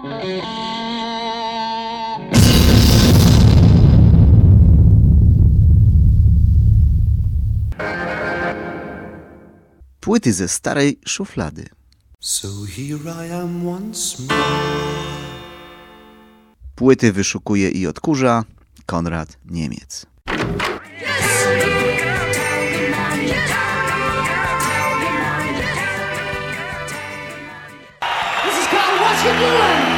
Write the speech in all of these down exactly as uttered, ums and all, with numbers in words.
Płyty ze starej szuflady. So here I am once more. Płyty wyszukuje i odkurza Konrad Niemiec. What you doing?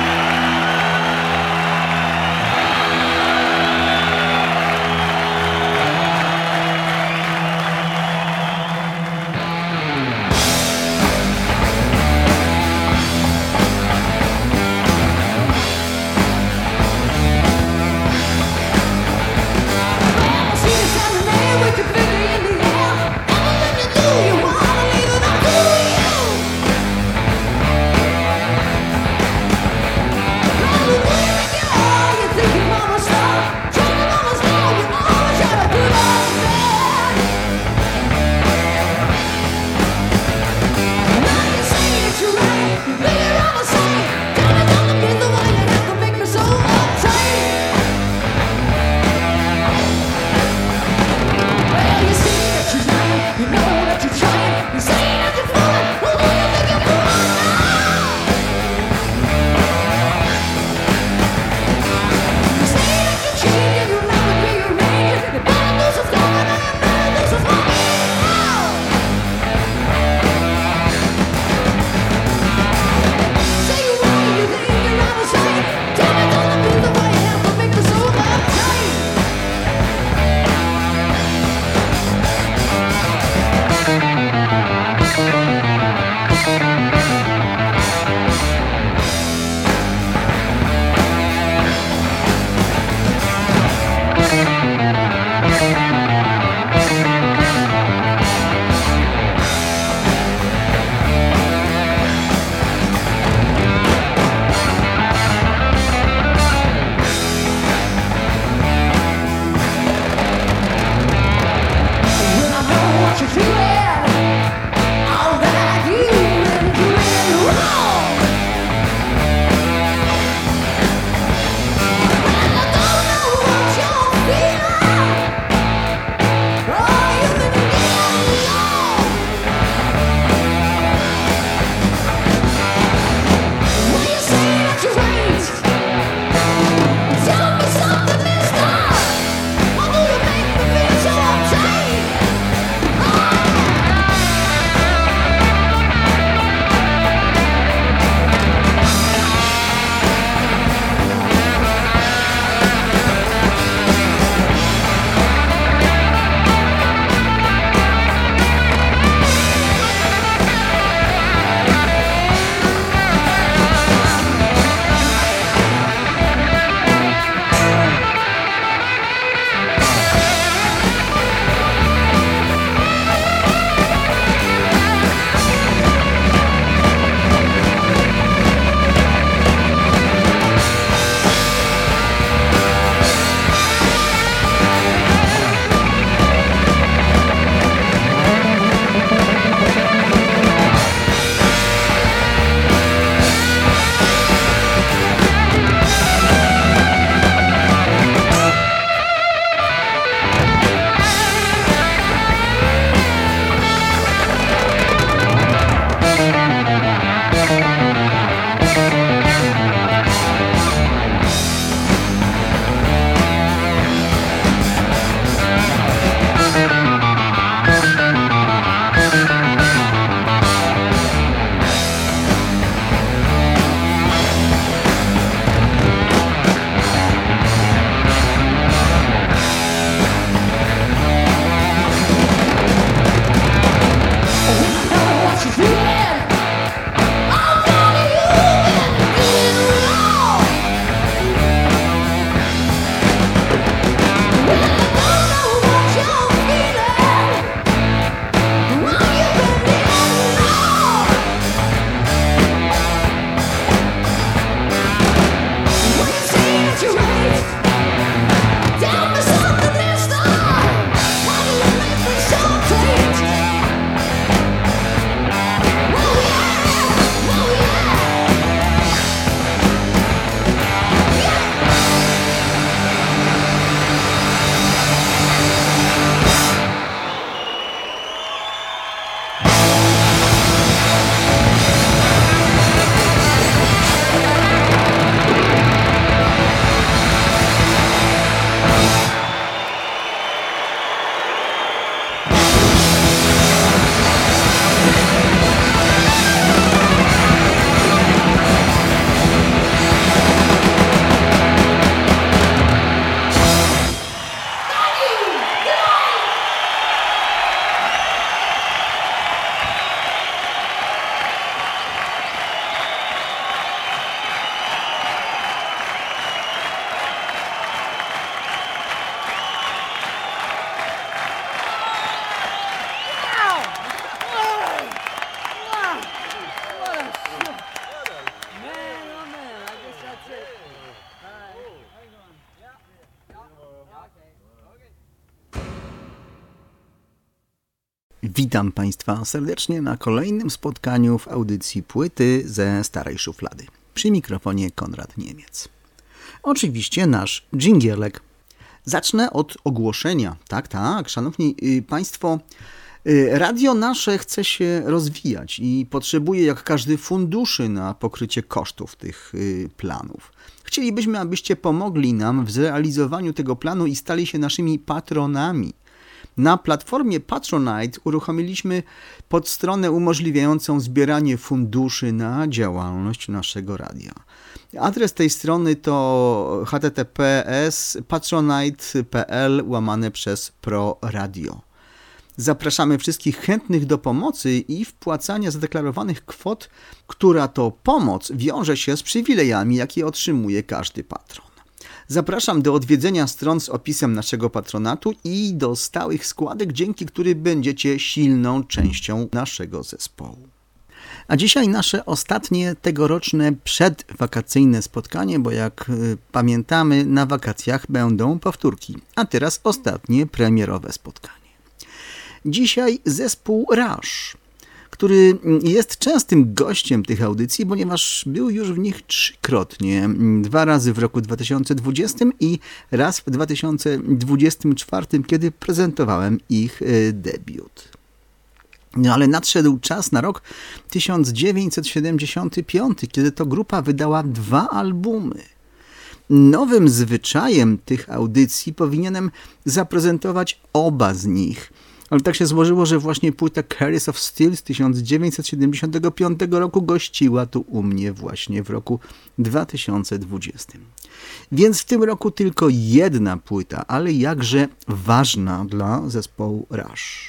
Witam Państwa serdecznie na kolejnym spotkaniu w audycji Płyty ze starej szuflady. Przy mikrofonie Konrad Niemiec. Oczywiście nasz dżingielek. Zacznę od ogłoszenia. Tak, tak, szanowni Państwo, radio nasze chce się rozwijać i potrzebuje jak każdy funduszy na pokrycie kosztów tych planów. Chcielibyśmy, abyście pomogli nam w zrealizowaniu tego planu i stali się naszymi patronami. Na platformie Patronite uruchomiliśmy podstronę umożliwiającą zbieranie funduszy na działalność naszego radia. Adres tej strony to h t t p s patronite kropka p l łamane przez Pro Radio. Zapraszamy wszystkich chętnych do pomocy i wpłacania zadeklarowanych kwot, która to pomoc wiąże się z przywilejami, jakie otrzymuje każdy patron. Zapraszam do odwiedzenia stron z opisem naszego patronatu i do stałych składek, dzięki którym będziecie silną częścią naszego zespołu. A dzisiaj nasze ostatnie tegoroczne przedwakacyjne spotkanie, bo jak y, pamiętamy, na wakacjach będą powtórki, a teraz ostatnie premierowe spotkanie. Dzisiaj zespół Rush, który jest częstym gościem tych audycji, ponieważ był już w nich trzykrotnie. Dwa razy w roku dwa tysiące dwudziestym i raz w dwa tysiące dwudziestym czwartym, kiedy prezentowałem ich debiut. No ale nadszedł czas na rok tysiąc dziewięćset siedemdziesiąty piąty, kiedy to grupa wydała dwa albumy. Nowym zwyczajem tych audycji powinienem zaprezentować oba z nich. Ale tak się złożyło, że właśnie płyta Carriers of Steel z tysiąc dziewięćset siedemdziesiątego piątego roku gościła tu u mnie właśnie w roku dwa tysiące dwudziestym. Więc w tym roku tylko jedna płyta, ale jakże ważna dla zespołu Rush.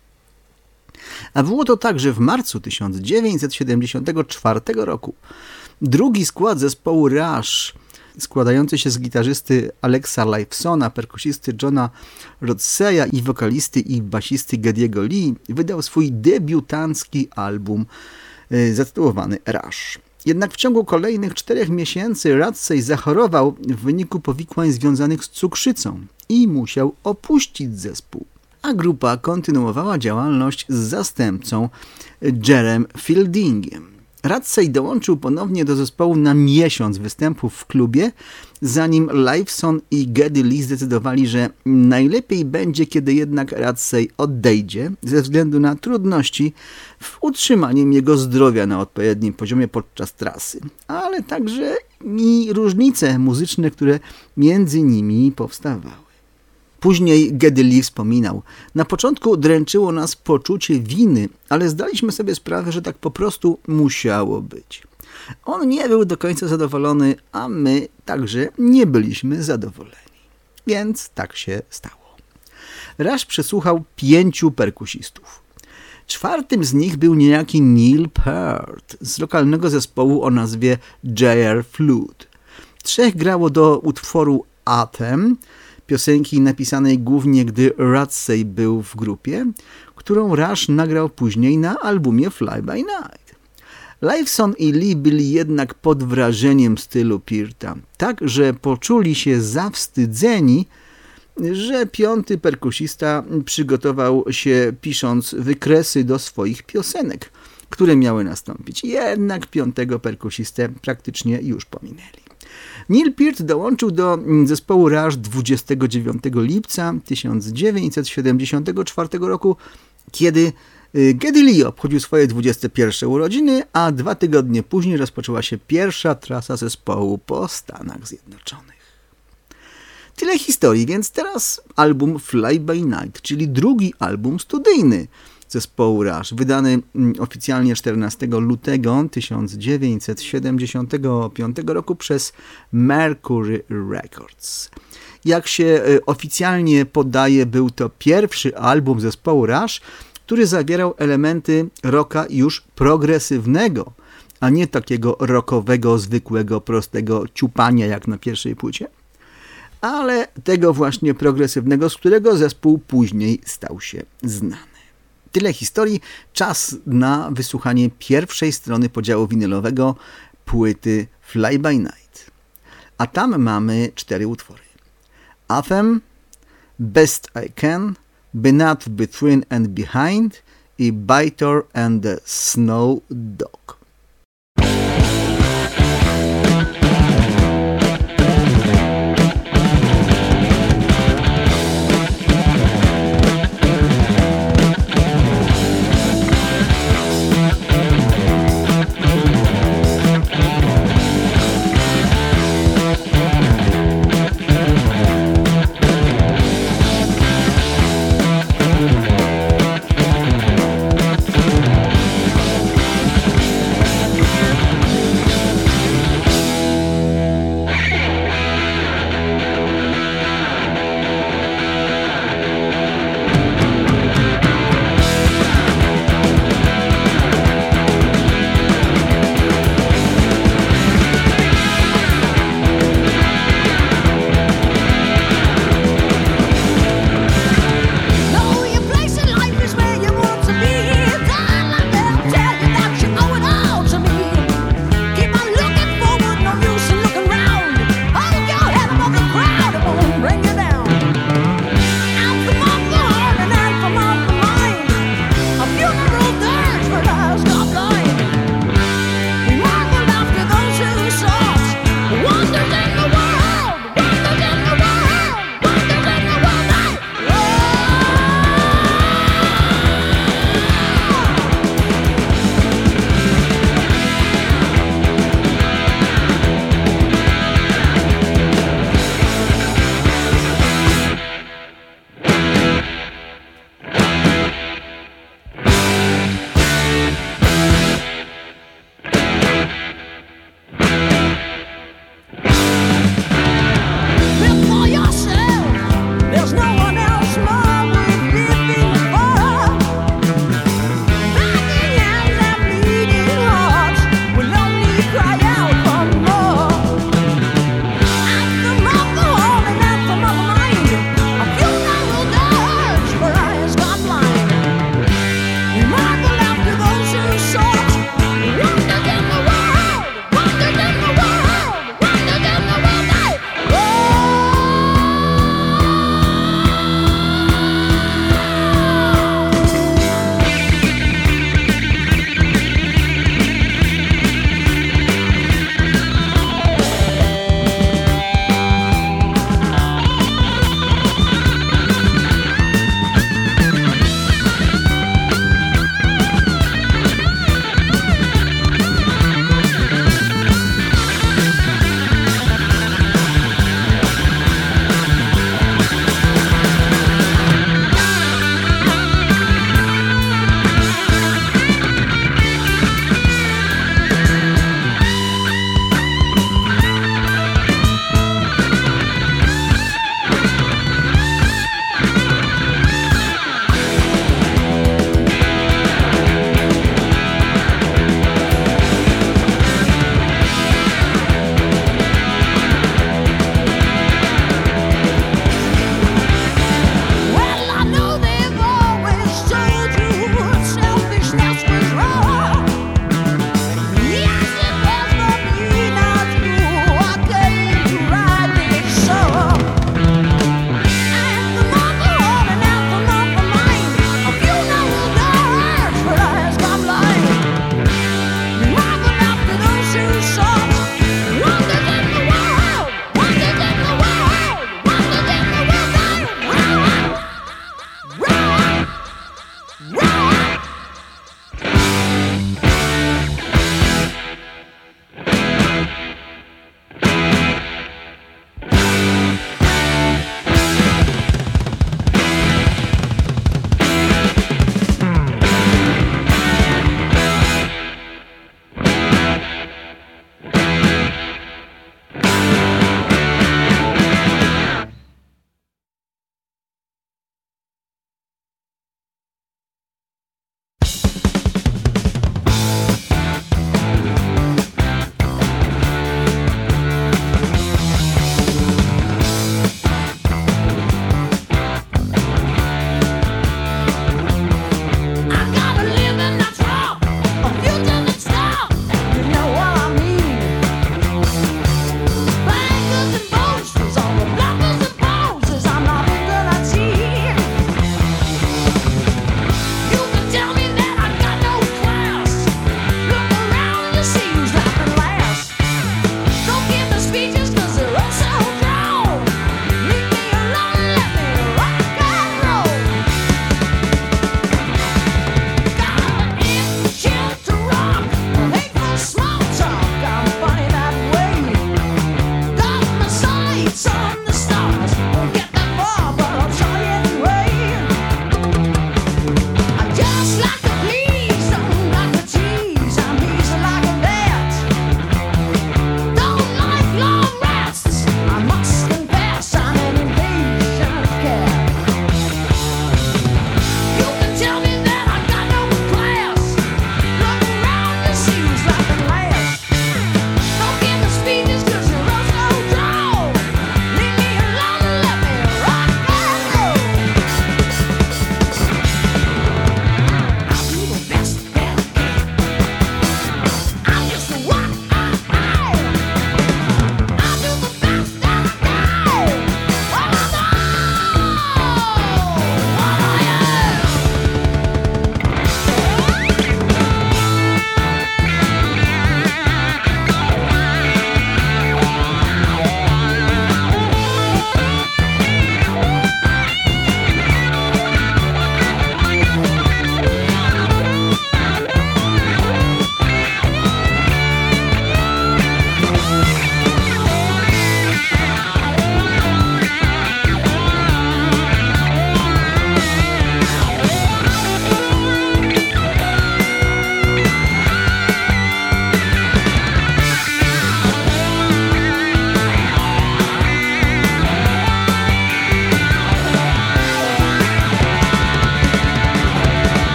A było to tak, że w marcu tysiąc dziewięćset siedemdziesiątego czwartego roku drugi skład zespołu Rush, składający się z gitarzysty Alexa Lifesona, perkusisty Johna Rodseya i wokalisty i basisty Gediego Lee, wydał swój debiutancki album y, zatytułowany Rush. Jednak w ciągu kolejnych czterech miesięcy Rodsey zachorował w wyniku powikłań związanych z cukrzycą i musiał opuścić zespół. A grupa kontynuowała działalność z zastępcą Jerem Fieldingiem. Rodsey dołączył ponownie do zespołu na miesiąc występów w klubie, zanim Lifeson i Geddy Lee zdecydowali, że najlepiej będzie, kiedy jednak Rodsey odejdzie ze względu na trudności w utrzymaniem jego zdrowia na odpowiednim poziomie podczas trasy, ale także i różnice muzyczne, które między nimi powstawały. Później Geddy Lee wspominał: na początku dręczyło nas poczucie winy, ale zdaliśmy sobie sprawę, że tak po prostu musiało być. On nie był do końca zadowolony, a my także nie byliśmy zadowoleni. Więc tak się stało. Rush przesłuchał pięciu perkusistów. Czwartym z nich był niejaki Neil Peart z lokalnego zespołu o nazwie J R Flute. Trzech grało do utworu Anthem, piosenki napisanej głównie, gdy Rodsey był w grupie, którą Rush nagrał później na albumie Fly By Night. Lifeson i Lee byli jednak pod wrażeniem stylu Pearta, tak, że poczuli się zawstydzeni, że piąty perkusista przygotował się pisząc wykresy do swoich piosenek, które miały nastąpić. Jednak piątego perkusistę praktycznie już pominęli. Neil Peart dołączył do zespołu Rush dwudziestego dziewiątego lipca tysiąc dziewięćset siedemdziesiątego czwartego roku, kiedy Geddy Lee obchodził swoje dwudzieste pierwsze urodziny, a dwa tygodnie później rozpoczęła się pierwsza trasa zespołu po Stanach Zjednoczonych. Tyle historii, więc teraz album Fly By Night, czyli drugi album studyjny zespołu Rush, wydany oficjalnie czternastego lutego tysiąc dziewięćset siedemdziesiątego piątego roku przez Mercury Records. Jak się oficjalnie podaje, był to pierwszy album zespołu Rush, który zawierał elementy rocka już progresywnego, a nie takiego rockowego, zwykłego, prostego ciupania jak na pierwszej płycie, ale tego właśnie progresywnego, z którego zespół później stał się znany. Tyle historii, czas na wysłuchanie pierwszej strony podziału winylowego płyty Fly By Night. A tam mamy cztery utwory. Anthem, Best I Can, Beneath, Between and Behind i Biter and the Snow Dog.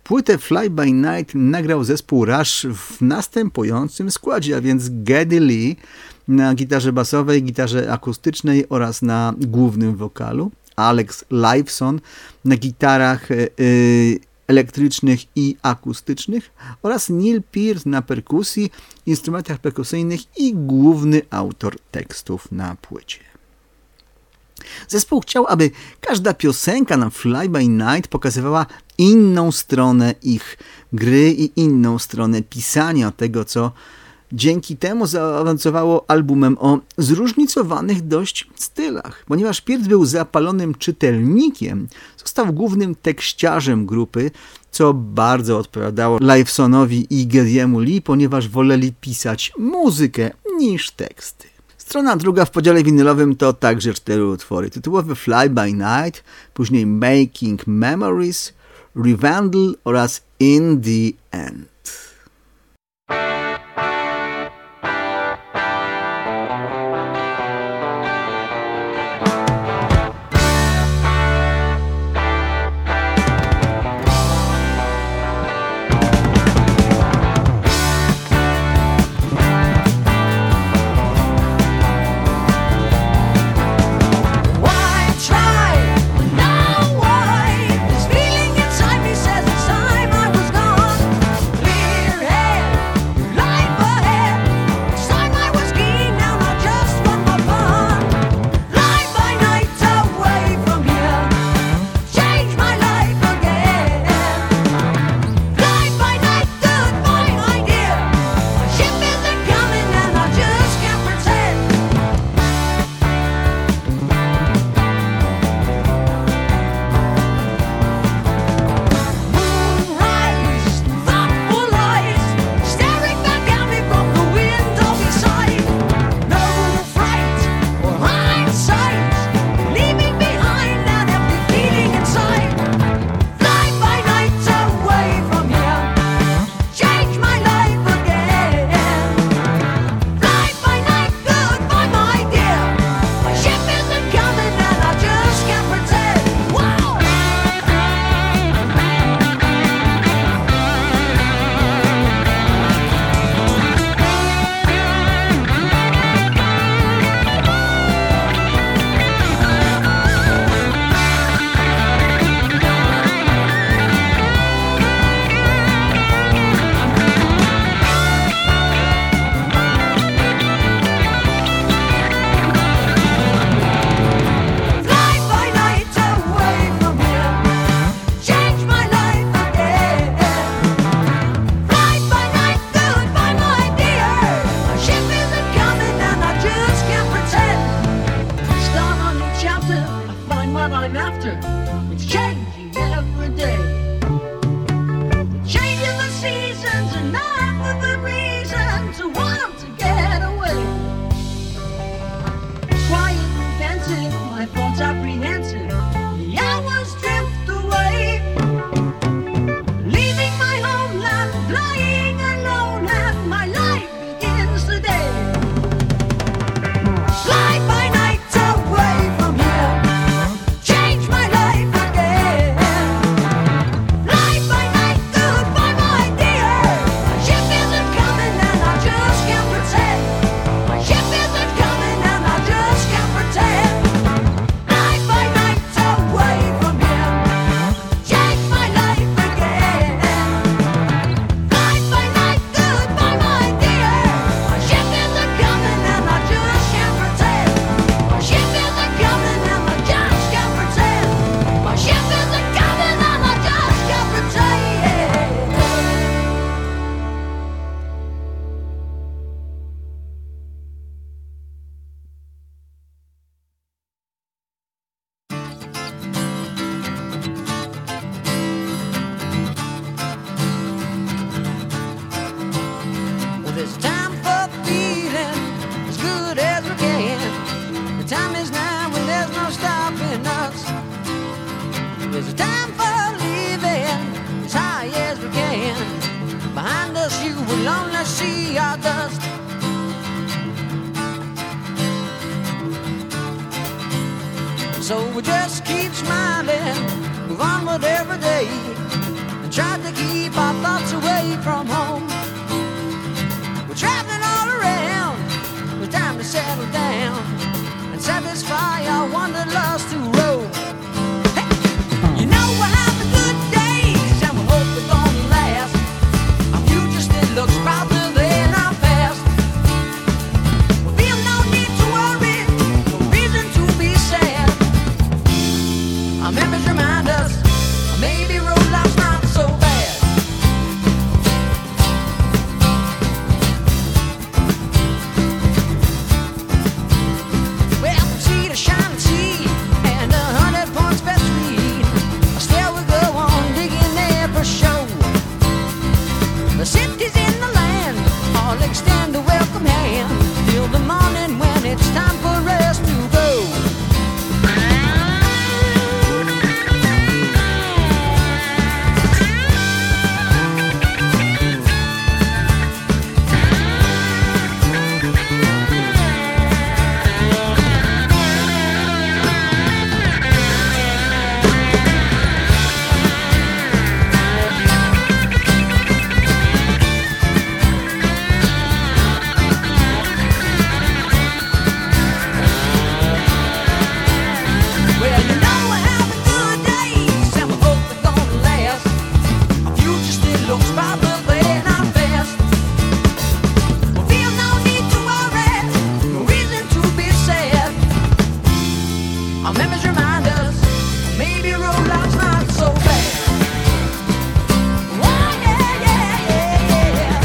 Płytę Fly by Night nagrał zespół Rush w następującym składzie, a więc Geddy Lee na gitarze basowej, gitarze akustycznej oraz na głównym wokalu, Alex Lifeson na gitarach yy, elektrycznych i akustycznych oraz Neil Peart na perkusji, instrumentach perkusyjnych i główny autor tekstów na płycie. Zespół chciał, aby każda piosenka na Fly by Night pokazywała inną stronę ich gry i inną stronę pisania tego, co dzięki temu zaawansowało albumem o zróżnicowanych dość stylach. Ponieważ Peart był zapalonym czytelnikiem, został głównym tekściarzem grupy, co bardzo odpowiadało Lifesonowi i Geddy'emu Lee, ponieważ woleli pisać muzykę niż teksty. Strona druga w podziale winylowym to także cztery utwory. Tytułowy Fly by Night, później Making Memories, Revandle oraz In the End. There's a time for leaving as high as we can. Behind us you will only see our dust. So we just keep smiling, move onward every day, and tried to keep our thoughts away from home. We're traveling all around. It was time to settle down and satisfy our wanderlust to roam. Hey, you know we're having good days and we hope they're gonna last. Our future still looks brighter than our past. We feel no need to worry, no reason to be sad. Our memories remind us maybe road life's not so bad. Well, from sea to shining sea and a hundred points best read, still we go on digging there for show. The cities in the land all extend a welcome hand till the morning when it's time for us to go. Well, you know we're having good days and we hope they're gonna last. Our future still looks brighter than our past. We feel no need to worry, no reason to be sad. Our memories remind us maybe road life's not so bad. Oh, yeah, yeah, yeah, yeah.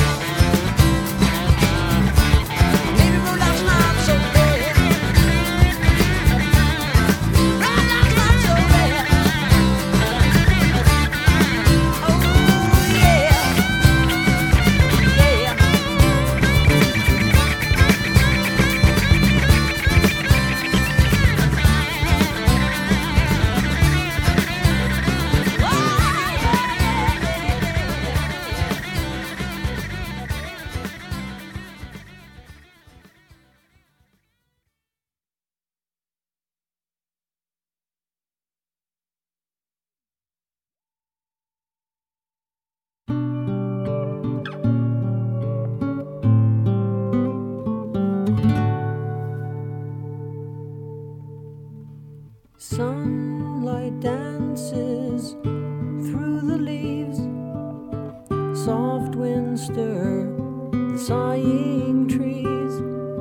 Maybe road life's not so bad. Road life's not so bad. Oh, yeah, yeah. Sunlight dances through the leaves. Soft winds stir the sighing trees.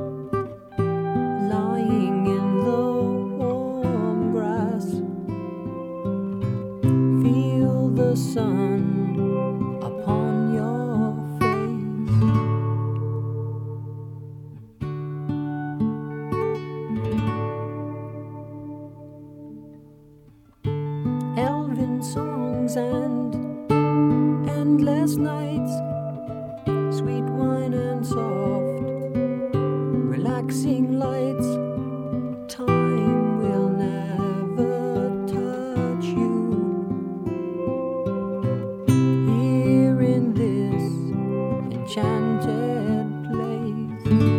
Lying in the warm grass, feel the sun upon your face. Elven songs and endless nights, sweet wine and soft, relaxing lights. Time will never touch you here in this enchanted place.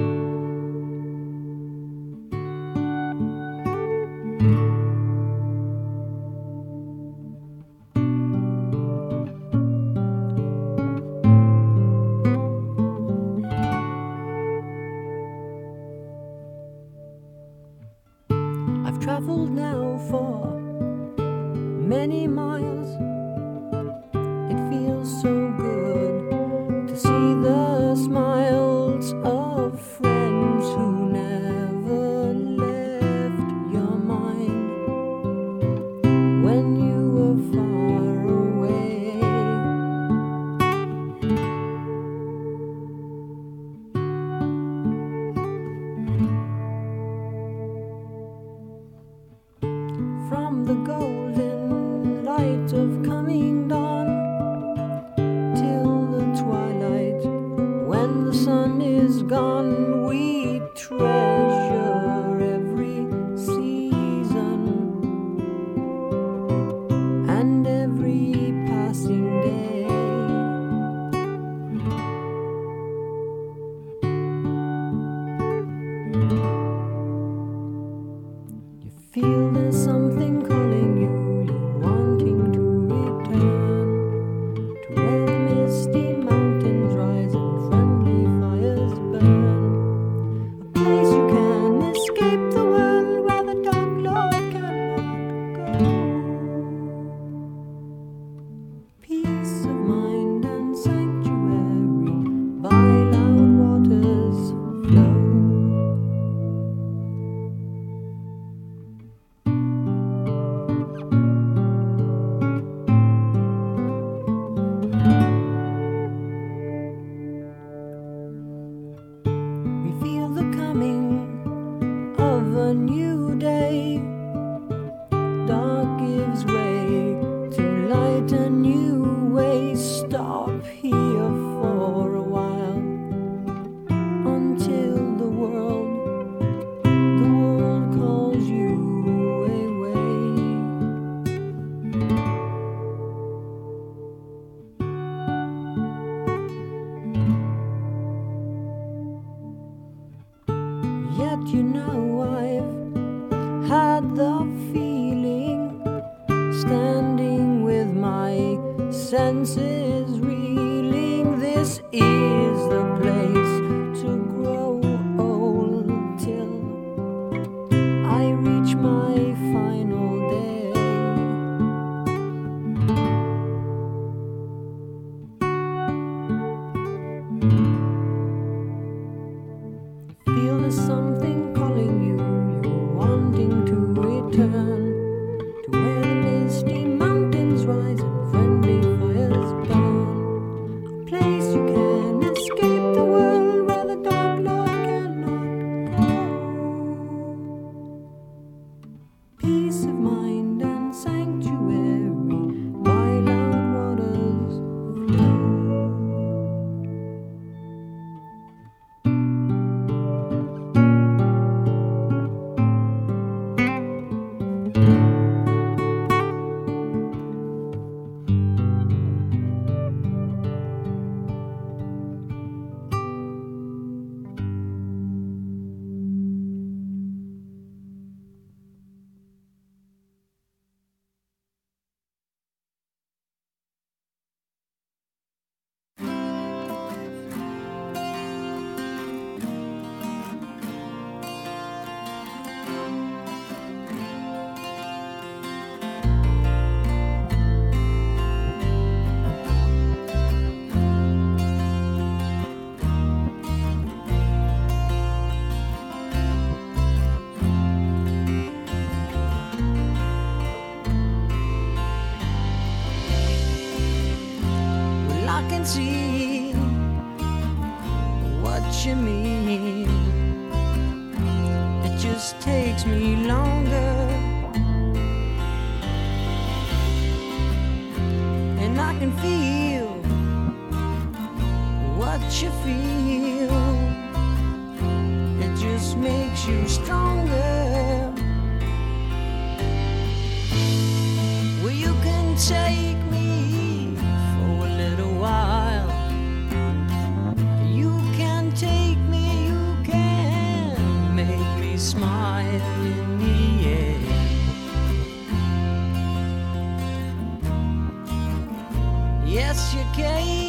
I've traveled now for many miles. It feels so good to see the smiles of friends who never left your mind when you were far away. From the golden light of coming dawn till the twilight, when the sun is gone, we treasure every season and every passing day. You feel there's something calling you, you're wanting to return. of a new day. Dark gives way to light, a new way. Stop here for a while until the world, the world calls you away. Yet you know I've had the feeling, standing with my senses reeling. This is the place to grow old till I reach my final day. Feel there's something calling you, you're wanting to return to where the misty mountains rise and friendly fires burn. A place you can escape the world where the dark Lord cannot go. Peace of mind and sanctuary by loud waters flow. I can see what you mean. It just takes me longer, and I can feel what you feel. It just makes you stronger. Well, you can take me for a little while. You can take me, you can make me smile in the end. Yes, you can.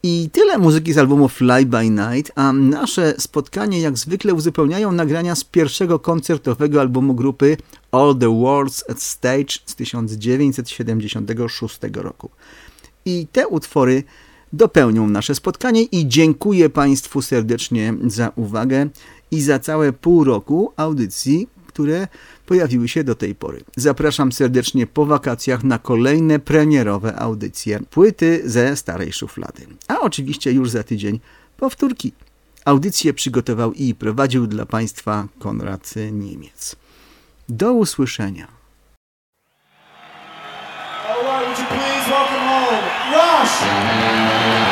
I tyle muzyki z albumu Fly By Night, a nasze spotkanie jak zwykle uzupełniają nagrania z pierwszego koncertowego albumu grupy All the World's at Stage z tysiąc dziewięćset siedemdziesiątego szóstego roku. I te utwory dopełnią nasze spotkanie i dziękuję Państwu serdecznie za uwagę i za całe pół roku audycji, które pojawiły się do tej pory. Zapraszam serdecznie po wakacjach na kolejne premierowe audycje płyty ze starej szuflady. A oczywiście już za tydzień powtórki. Audycję przygotował i prowadził dla Państwa Konrad Niemiec. Do usłyszenia. All right, would you please welcome home Rush!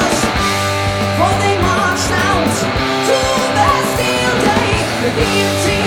Beauty